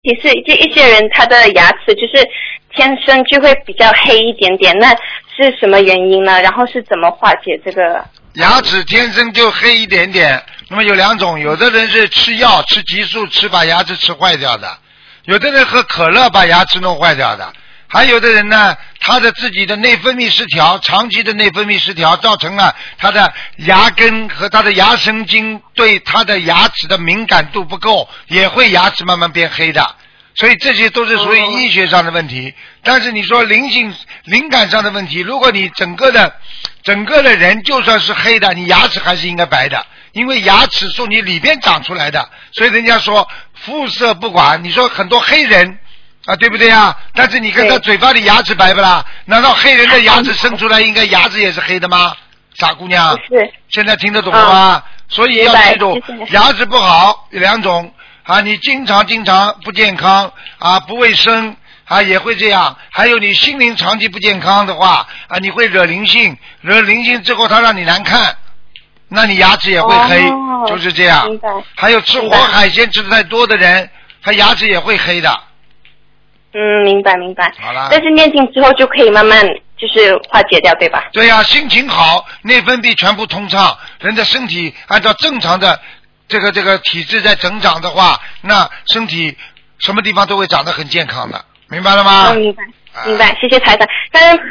其实这一些人他的牙齿就是天生就会比较黑一点点，那是什么原因呢？然后是怎么化解这个？ 牙齿天生就黑一点点，那么有两种，有的人是吃药吃激素吃把牙齿吃坏掉的，有的人喝可乐把牙齿弄坏掉的，还有的人呢，他的自己的内分泌失调，长期的内分泌失调造成了他的牙根和他的牙神经对他的牙齿的敏感度不够，也会牙齿慢慢变黑的。所以这些都是属于医学上的问题，但是你说灵感上的问题，如果你整个的人就算是黑的，你牙齿还是应该白的，因为牙齿从你里边长出来的，所以人家说肤色不管，你说很多黑人啊，对不对啊？但是你看他嘴巴里牙齿白不啦？难道黑人的牙齿生出来应该牙齿也是黑的吗？傻姑娘， 是现在听得懂了吗？所以要记住，牙齿不好有两种啊，你经常不健康啊，不卫生啊，也会这样。还有你心灵长期不健康的话啊，你会惹灵性之后，它让你难看，那你牙齿也会黑，就是这样。 明白。 还有吃活海鲜吃的太多的人，他牙齿也会黑的。 明白。 好了。 但是念经之后就可以慢慢就是化解掉，对吧？ 对呀，心情好，内分泌全部通畅，人的身体按照正常的这个体质在增长的话，那身体什么地方都会长得很健康的，明白了吗？ 明白，谢谢台长。刚刚